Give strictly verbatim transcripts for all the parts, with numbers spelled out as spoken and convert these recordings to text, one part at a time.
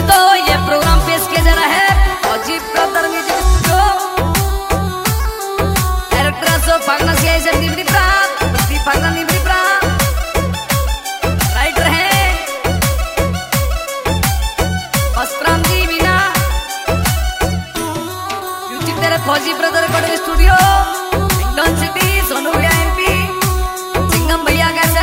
दोस्तों ये प्रोग्राम पेश किया जा रहा है फौजी ब्रदर म्यूजिक स्टूडियो डायरेक्टर सो फागना से जल्दी प्राप्त बस्ती फागना निबरी प्राप्त राइटर है बसप्राम जी मीना म्यूजिक तेरे फौजी ब्रदर रिकॉर्डिंग स्टूडियो इंडोन सिटी सोनू भैया एमपी सिंगम भैया कैसे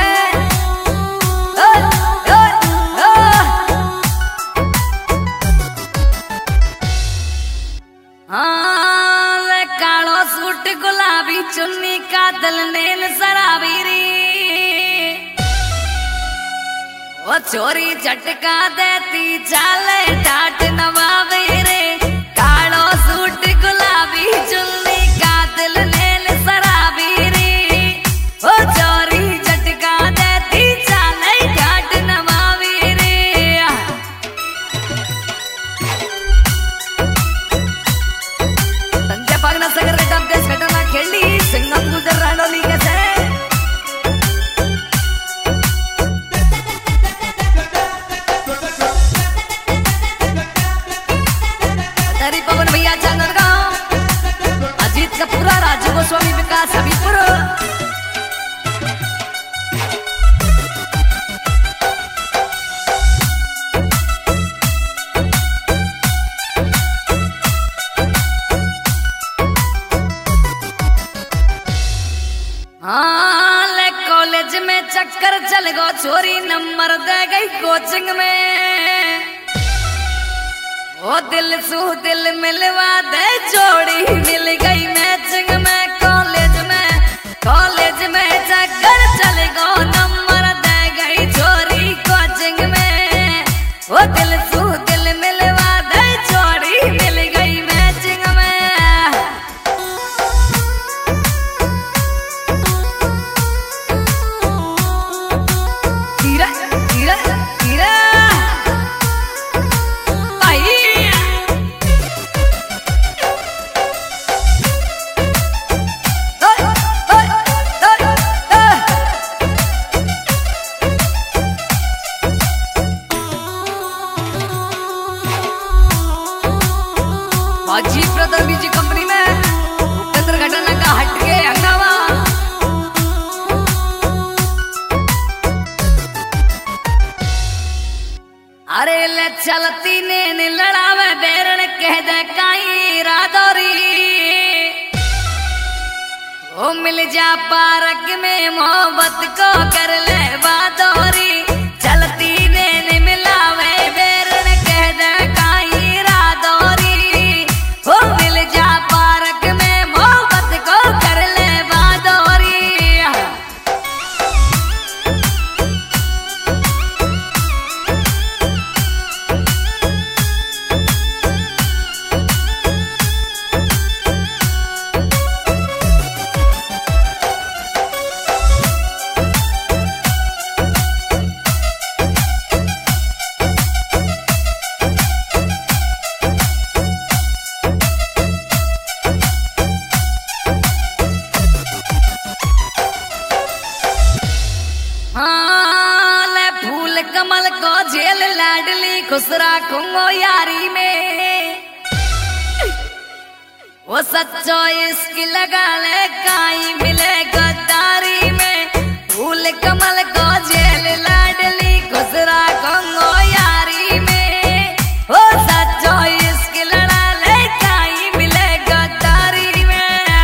गुलाबी चुन्नी का दल नेल सराबी री वो चोरी झटका देती चाले डाट नवाबी रे कालो सूट गुलाबी चुन्नी का दल नेल सराबी री वो चोरी झटका देती चाले डाट नवाबी रे संजय पागना सगर का देश घटना खेली सिंगम गुजर रानोली कैसे तेरी पवन भैया चांदनगांव अजीत कपूरा राजू गोस्वामी विकास हबीबपुर कॉलेज में चक्कर चल गो छोरी नंबर दे गई कोचिंग में वो दिल सू दिल मिलवा दे जोड़ी मिल गई मैचिंग में कॉलेज में कॉलेज में चक्कर चल गो नंबर दे गई छोरी कोचिंग में वो दिल सू दिल मिलवा दे जोड़ी मिल गई मैचिंग में फौजी ब्रदर म्यूजिक कंपनी में चंद्र घटना का हटके हंगामा अरे ले चलती ने लड़ावे बेरन कह दे काई रादौरी वो मिल जा पार्क में मोहब्बत को कर ले बादौरी चलती ने मिलावे बेरन कह दे काई रादौरी वो मिल जा पार्क में मोहब्बत को कर ले बादौरी कमल को झेल लाडली खुश राखूंगो यारी में वो सच्चो इश्क लगा ले काई मिले गद्दारी में फूल कमल को झेल लाडली खुश राखूंगो यारी में वो सच्चो इश्क लड़ा ले काई मिले गद्दारी में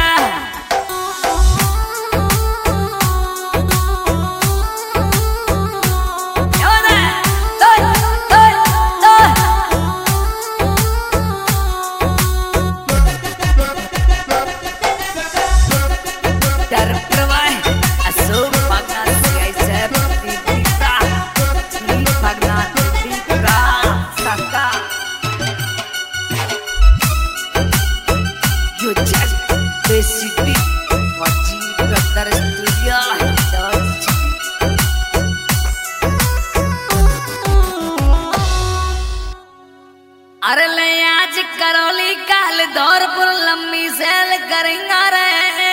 अरे ले आज करौली काल दौरपुर लंबी सैल करेंगे रे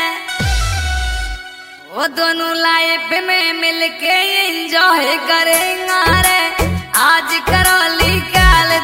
वो दोनों लाइफ में मिलके एंजॉय करेंगे रे आज करौली काल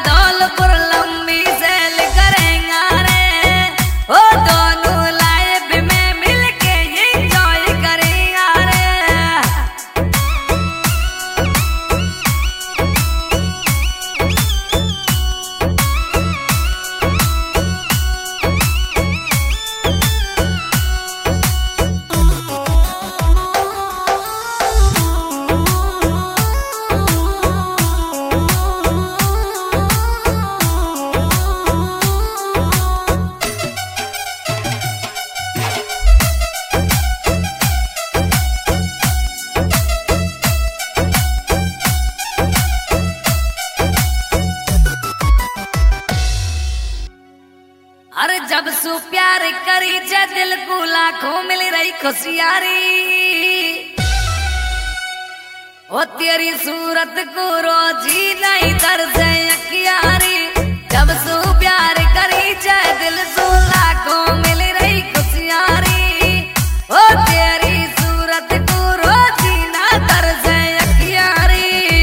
प्यार करी जे दिल को लाखों मिल रही खुशियारी। ओ तेरी सूरत को रोजी नहीं तरसे अखियारी। जब सू प्यार करी जे दिल सू लाखों मिल रही खुशियारी। ओ तेरी सूरत को रोजी ना तरसे अखियारी।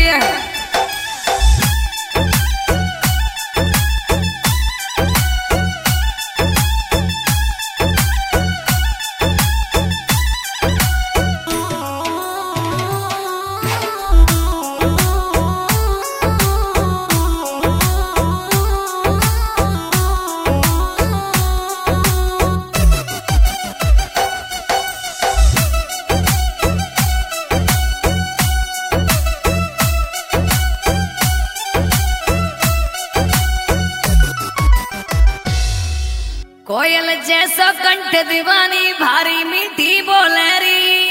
कोयल जैसा कंठ दीवानी भारी मीठी बोलेरी।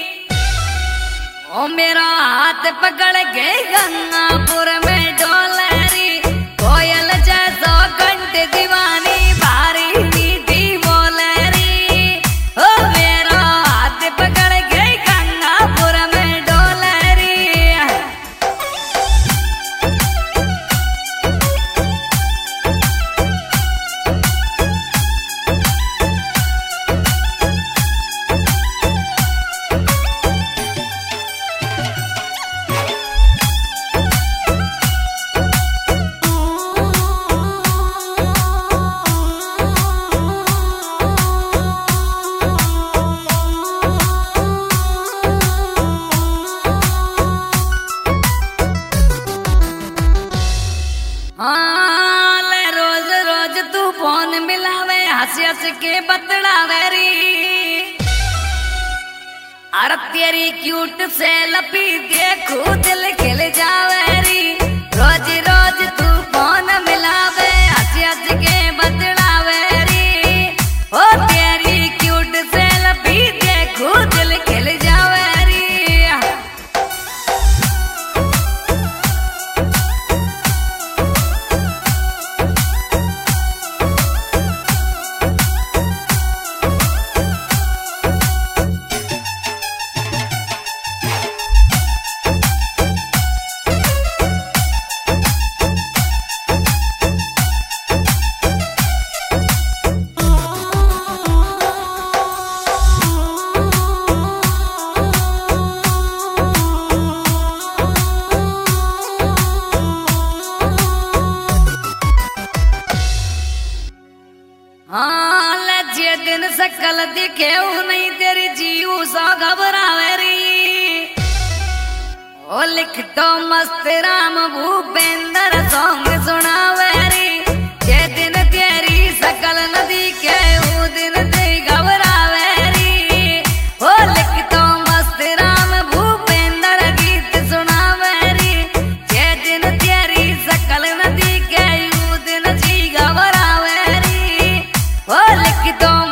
ओ मेरा हाथ पकड़ के गंगापुर में डोलेरी। कोयल जैसा कंठ दीवानी भारी मीठी बोलेरी। ओ मेरा हाथ पकड़ के गंगापुर में डोलेरी। रोज रोज तू फोन मिलावे हंस हंस के बतड़ावे री। अरे तेरी क्यूट से लपी देखू दिल खिल जावे री। रोज रोज तू फोन मिलावे हंस हंस के बतड़ावे री। ओ तेरी क्यूट से लपी देखू दिल खिल जावे री। हाँ लज्जे दिन सकल दिखे नहीं तेरी जीव सौ घबरावे री। ओ लिख तो मस्त राम भूपेंद्र सॉन्ग सुनावे री। जे दिन तेरी सकल न दिखे वो दिन ते घबरावे री। ओ लिख तो मस्त राम भूपेंद्र गीत सुनावे री। जे दिन तेरी सकल न दिखे वो दिन जी घबरावे री। ओ लिख तो